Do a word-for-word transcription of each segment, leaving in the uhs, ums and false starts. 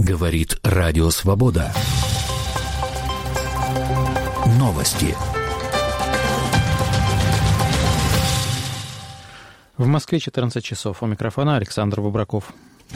Говорит Радио Свобода. Новости. В Москве четырнадцать часов. У микрофона Александр Бубраков.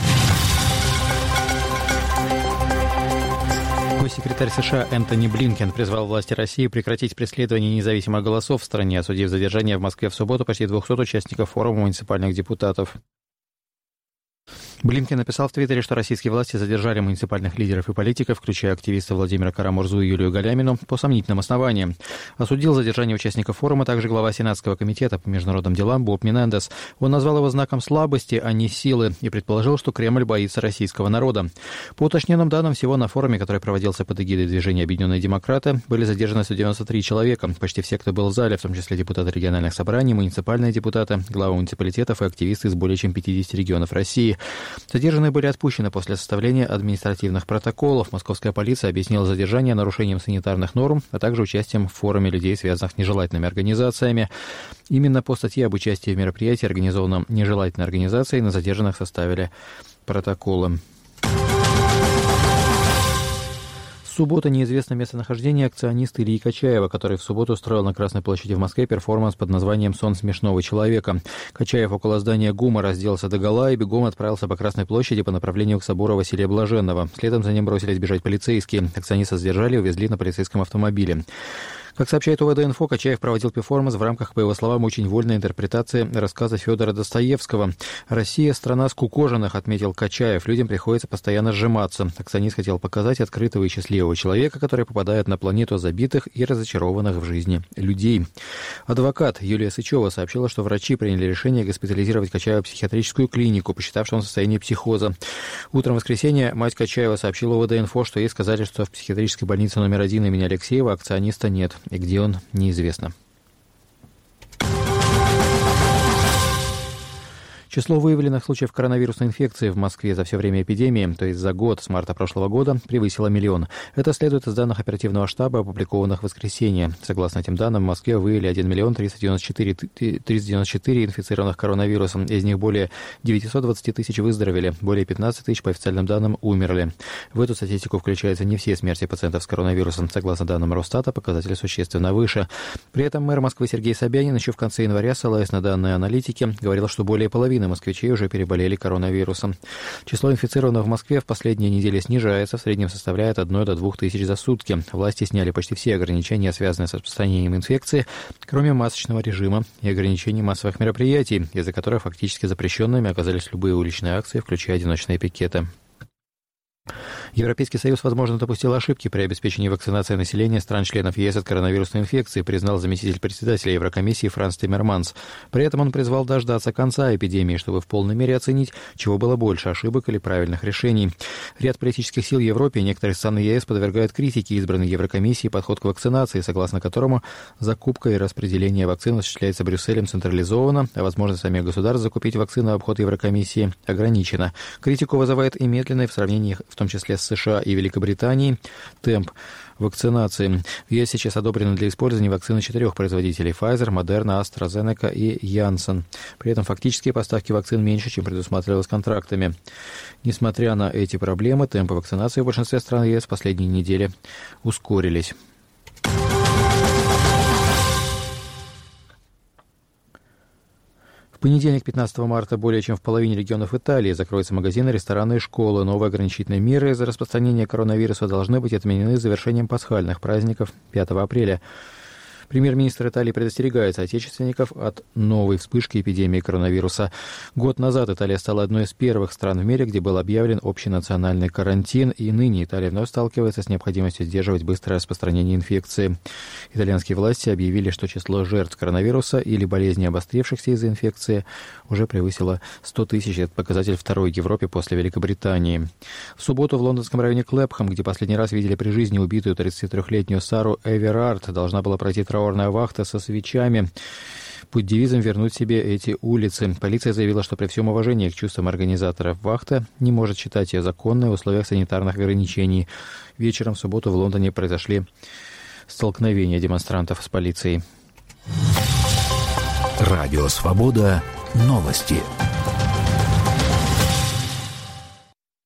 Госсекретарь США Энтони Блинкен призвал власти России прекратить преследование независимых голосов в стране, осудив задержание в Москве в субботу почти двухсот участников форума муниципальных депутатов. Блинкен написал в Твиттере, что российские власти задержали муниципальных лидеров и политиков, включая активиста Владимира Карамурзу и Юлию Галямину, по сомнительным основаниям. Осудил задержание участников форума также глава Сенатского комитета по международным делам Боб Менендес. Он назвал его знаком слабости, а не силы, и предположил, что Кремль боится российского народа. По уточненным данным, всего на форуме, который проводился под эгидой движения «Объединенные демократы», были задержаны сто девяносто три человека, почти все, кто был в зале, в том числе депутаты региональных собраний, муниципальные депутаты, главы муниципалитетов и активисты из более чем пятидесяти регионов России. Задержанные были отпущены после составления административных протоколов. Московская полиция объяснила задержание нарушением санитарных норм, а также участием в форуме людей, связанных с нежелательными организациями. Именно по статье об участии в мероприятии, организованном нежелательной организацией, на задержанных составили протоколы. Суббота, неизвестно местонахождение акциониста Ильи Качаева, который в субботу устроил на Красной площади в Москве перформанс под названием «Сон смешного человека». Качаев около здания ГУМа разделся догола и бегом отправился по Красной площади по направлению к собору Василия Блаженного. Следом за ним бросились бежать полицейские. Акциониста задержали и увезли на полицейском автомобиле. Как сообщает УВД-инфо, Качаев проводил перформанс в рамках, по его словам, очень вольной интерпретации рассказа Федора Достоевского. «Россия – страна скукоженных», — отметил Качаев. «Людям приходится постоянно сжиматься». Акционист хотел показать открытого и счастливого человека, который попадает на планету забитых и разочарованных в жизни людей. Адвокат Юлия Сычева сообщила, что врачи приняли решение госпитализировать Качаева в психиатрическую клинику, посчитав, что он в состоянии психоза. Утром в воскресенье мать Качаева сообщила УВД-инфо, что ей сказали, что в психиатрической больнице номер один имени Алексеева акциониста нет. И где он, неизвестно. Число выявленных случаев коронавирусной инфекции в Москве за все время эпидемии, то есть за год с марта прошлого года, превысило миллион. Это следует из данных оперативного штаба, опубликованных в воскресенье. Согласно этим данным, в Москве выявили один миллион триста девяносто четыре инфицированных коронавирусом. Из них более девятьсот двадцать тысяч выздоровели, более пятнадцать тысяч, по официальным данным, умерли. В эту статистику включаются не все смерти пациентов с коронавирусом. Согласно данным Росстата, показатели существенно выше. При этом мэр Москвы Сергей Собянин еще в конце января, ссылаясь на данные аналитики, говорил, что более половины москвичей уже переболели коронавирусом. Число инфицированных в Москве в последние недели снижается, в среднем составляет от одной до двух тысяч за сутки. Власти сняли почти все ограничения, связанные с распространением инфекции, кроме масочного режима и ограничений массовых мероприятий, из-за которых фактически запрещенными оказались любые уличные акции, включая одиночные пикеты. Европейский Союз, возможно, допустил ошибки при обеспечении вакцинации населения стран-членов ЕС от коронавирусной инфекции, признал заместитель председателя Еврокомиссии Франс Тиммерманс. При этом он призвал дождаться конца эпидемии, чтобы в полной мере оценить, чего было больше, ошибок или правильных решений. Ряд политических сил в Европе и некоторые страны ЕС подвергают критике избранной Еврокомиссии подход к вакцинации, согласно которому закупка и распределение вакцин осуществляется Брюсселем централизованно, а возможность самих государств закупить вакцины в обход Еврокомиссии ограничена. Критику вызывает и медленный в сравнении, в том числе с США и Великобританией, темп вакцинации. В ЕС сейчас одобрены для использования вакцины четырех производителей – Pfizer, Moderna, AstraZeneca и Janssen. При этом фактические поставки вакцин меньше, чем предусматривалось контрактами. Несмотря на эти проблемы, темпы вакцинации в большинстве стран ЕС в последние недели ускорились. В понедельник, пятнадцатого марта, более чем в половине регионов Италии закроются магазины, рестораны и школы. Новые ограничительные меры из-за распространения коронавируса должны быть отменены с завершением пасхальных праздников пятого апреля. Премьер-министр Италии предостерегает соотечественников от новой вспышки эпидемии коронавируса. Год назад Италия стала одной из первых стран в мире, где был объявлен общенациональный карантин, и ныне Италия вновь сталкивается с необходимостью сдерживать быстрое распространение инфекции. Итальянские власти объявили, что число жертв коронавируса или болезней, обострившихся из-за инфекции, уже превысило сто тысяч. Это показатель второй в Европе после Великобритании. В субботу в лондонском районе Клэпхэм, где последний раз видели при жизни убитую тридцатитрёхлетнюю Сару Эверард, должна была пройти траурная вахта со свечами. Под девизом «Вернуть себе эти улицы». Полиция заявила, что при всем уважении к чувствам организаторов вахта не может считать ее законной в условиях санитарных ограничений. Вечером в субботу в Лондоне произошли столкновения демонстрантов с полицией. Радио «Свобода». Новости.